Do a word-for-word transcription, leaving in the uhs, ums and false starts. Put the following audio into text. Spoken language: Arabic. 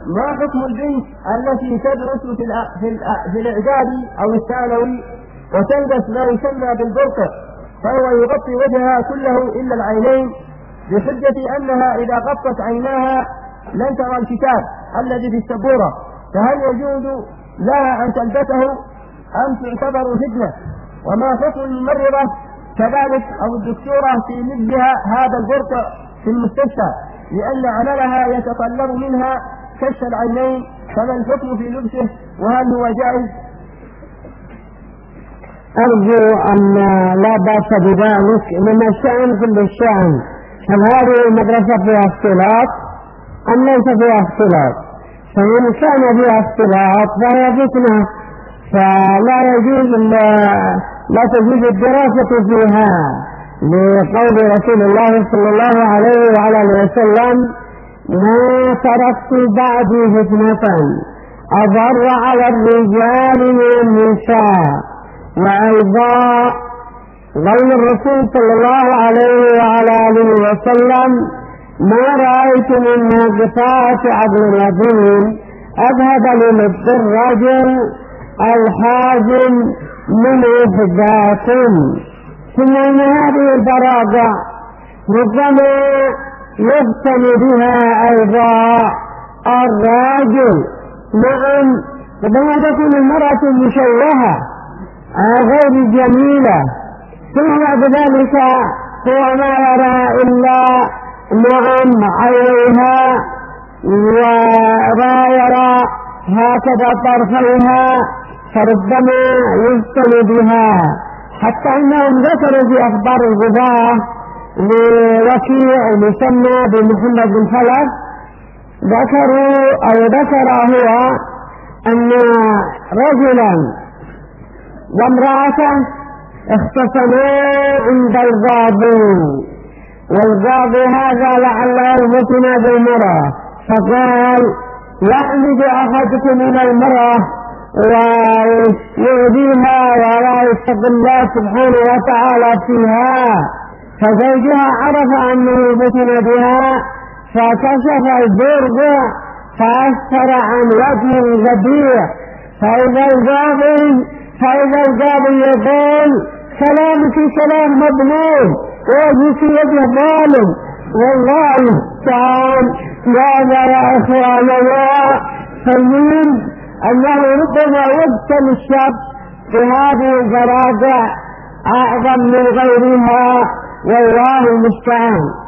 ما حكم البنت التي تدرس في في الإعدادي أو الثانوي وتلبس ما يسمى بالبرقع، فهو يغطي وجهها كله إلا العينين بحجة أنها إذا غطت عيناها لن ترى الكتاب الذي في السبورة، فهل يجوز لها أن تلبسه أم تعتبر فتنة؟ وما حكم الممرضة كذلك أو الدكتورة في لبسها هذا البرقع في المستشفى لأن عملها يتطلب منها كشف العينين، فما الحكم في لبسه وهل هو جائز؟ أرجو أن لا بأس بذلك، من الشأن كل الشأن. هل هذه المدرسة فيها اختلاط أم ليس فيها اختلاط؟ فإن كان فيها اختلاط فهي فتنة، فلا يجوز لا تجوز الدراسة فيها، لقول رسول الله صلى الله عليه وعلى اله وسلم: ما تركت بعدي فتنة أضر على الرجال من النساء. وأيضا قول الرسول صلى الله عليه وعلى اله وسلم: ما رأيت من ناقصات عقل يقين أذهب للب الرجل الحازم من إحداكم. ثم إن هذه البراجع ربما يبتني بها أيضا الراجل. نعم، ربما تكون المرأة مشوهة غير جميلة، ثم بعد ذلك هو ما يرى إلا نعم عينيها وما يرى هكذا طرفيها، فربما يفتن بها. حتى انهم ذكروا في اخبار الغباة لوكيع مسمى بمحمد بن خلف، ذكروا او ذكر هو ان رجلا وامرأته اختصما عند القاضي، والقاضي هذا لعله فتن بالمرأة، فقال: يحمد أحدكم من المرأة ويؤذيها ولا يتقي الله سبحانه وتعالى فيها، فزوجها عرف أنه فتن بها فكشف البرقع فأسفر عن وجه الغبيع، فإذا القاضي فإذا القاضي يقول: كلامك كلام مظلوم ووجهك وجه ظالم. والله تعالى ماذا يا إخوان الله؟ فالمهم أنه ربما يبتل الشخص بهذه البراجع أعظم من غيرها، والله المستعان.